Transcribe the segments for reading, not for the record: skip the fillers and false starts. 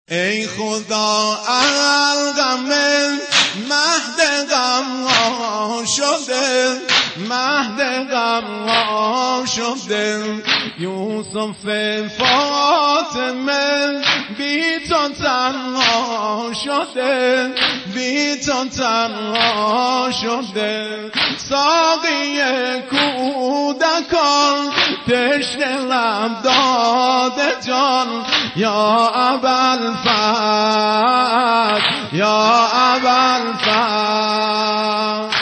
ای خدا الغم مهد غم ها شده، مهد غم ها شده. یوسف فاطمه بی تو تنها شده، بی تو تنها شده. ساقی کودکان تشنه لب داده جان، یا ابوالفضل، یا ابوالفضل.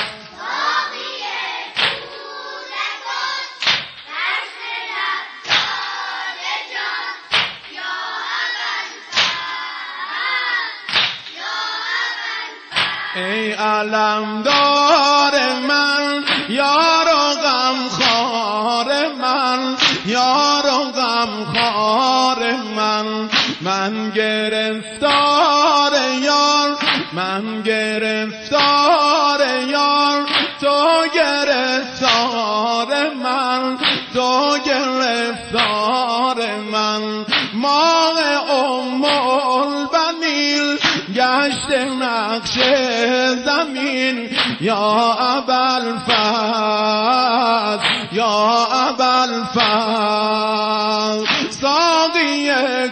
ای علمدار من، یار و غمخوار من، یار و غمخوار من. من گرفتار یار، من گرفتار یار، تو گرفتار من، تو گرفتار من. ماه البنین گشت نقش زمین، یا ابوالفضل، یا ابوالفضل. ساقی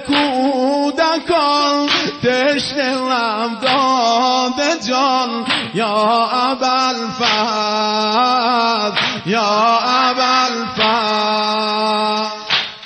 کودکان تشنه لب داده جان، یا ابوالفضل، یا ابوالفضل.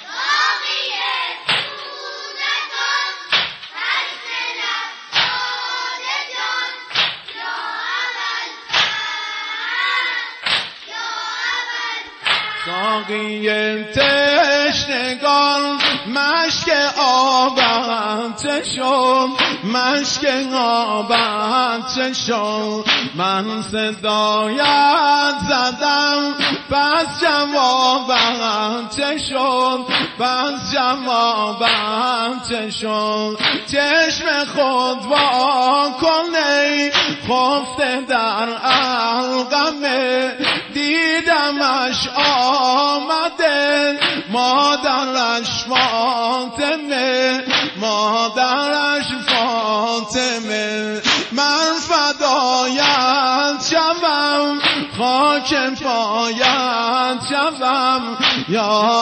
ساقی تشنگان مشک آبت شد، مشک آبت شد. من صدایت زدم پس جوابت شد، پس جوابت شد. چشم خود وا کن ای خفته در الغمه، دیدمش آمده مادرش فاطمه، مادرش فاطمه. من فدایت شوم، خاک پایت شوم، یا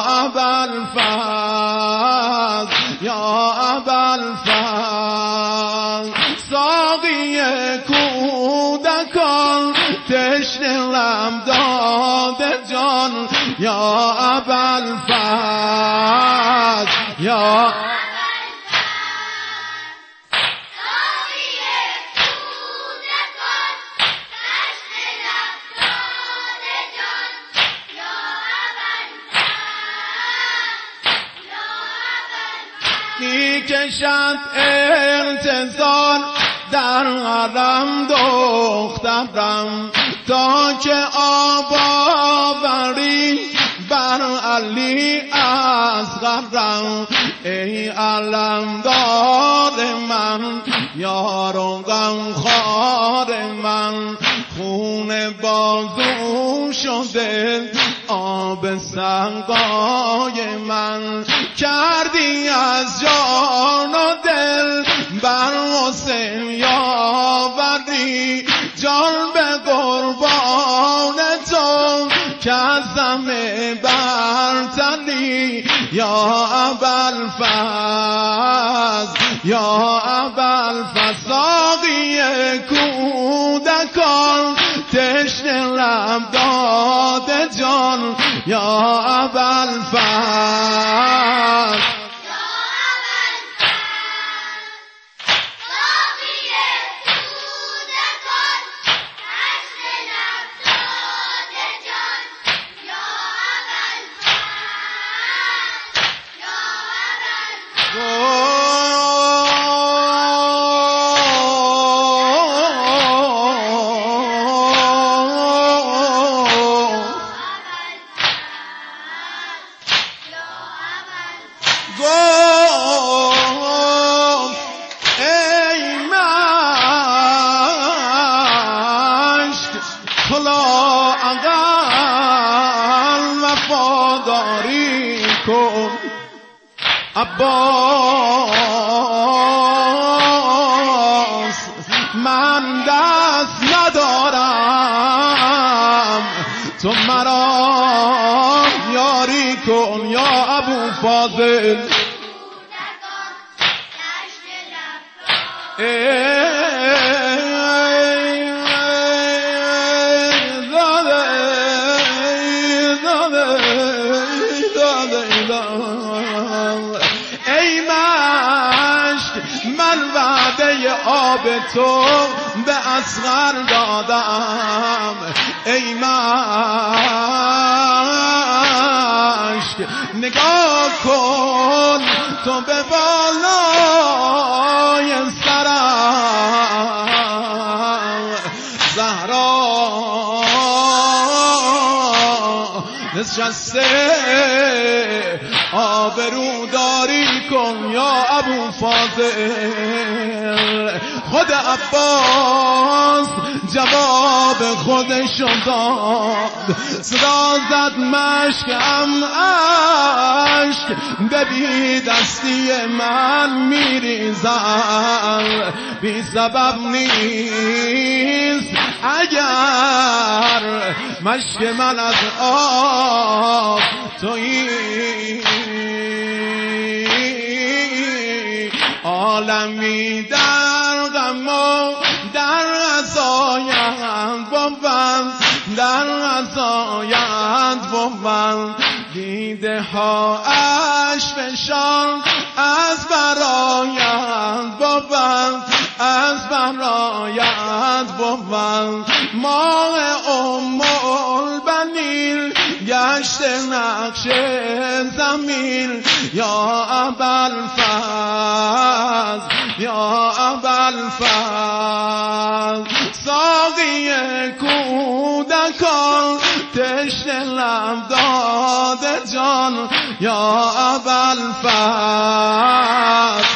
ابوالفضل، یا ابوالفضل. ساقی کودکان تشنه لب داده جان، یا ابوالفضل، یا می کشد انتظار در حرم دخترم، تا که آب آوری بر علی اصغرم. ای علمدار من، یار و غمخوار من. خون بازو شده آب سقای من، کردی از جان و دل بر حسین یاوری. جان به قربان تو کزم برتری، یا ابوالفضل، یا ابوالفضل. ساقی کودکان تشنه لب داده جان، یا ابوالفضل. عباس دست ندارم، تو مرا یاری کن یا ابو فاضل. ای مشک من وعده آب تو به اصغر دادم، ای مشک نگاه کن تو به بالای سرم، زهرا نشسته آبروداری کن یا ابو فاضل. خود عباس جواب خودشو داد، صدا زد مشکم اشک به بی دستی من میریزم، بی سبب نیست اگر مشک من از آب تویی. عالمی در غم و در عزایت بود، در عزایت بود، دیده ها اش فشان از برایت بود، از برایت بود. ماه البنین گشت نقش زمین یا ابوالفضل، یا ابوالفضل. ساقی کودکان تشنه لب داده جان یا ابوالفضل.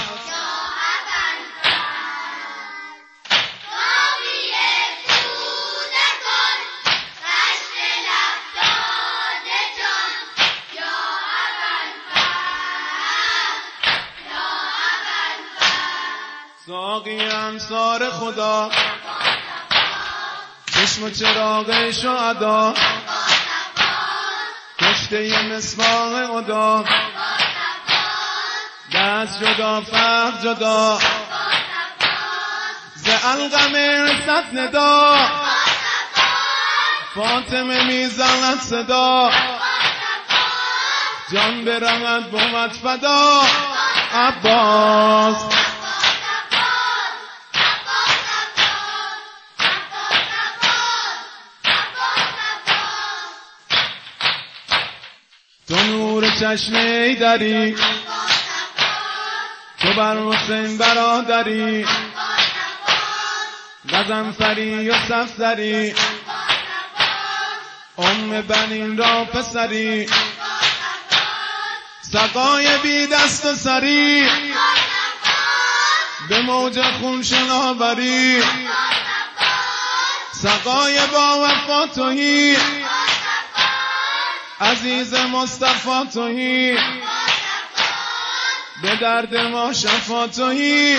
ساقی انصار خدا، چشم و چراغ شهدا، کشته مصباح خدا، دست جدا فرق جدا، ز علقم ارسد ندا، فاطمه میزند صدا، جان برمد بود فدا عباس. تو نور چشمه داری، تو بر حسین برادری، غضنفری و صفدری، ام بنین را پسری، سقای بی دست و سری، به موج خون شناوری، سقای با وفا تویی، عزیز مصطفی تویی، به درد ما شفا تویی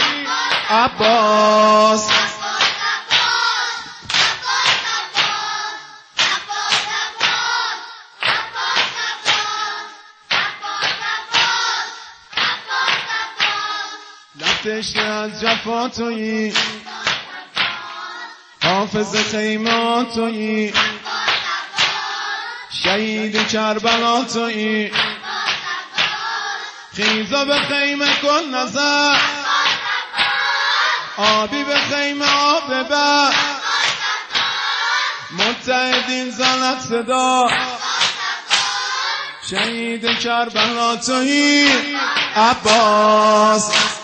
عباس. لفتشته از جفا تویی، حافظ خیمه تویی، شهید کربلا تویی، خیزا به خیمه کن نظر، آبی به خیمه آب ببر، متحدین زند صدا، شهید کربلا تویی عباس.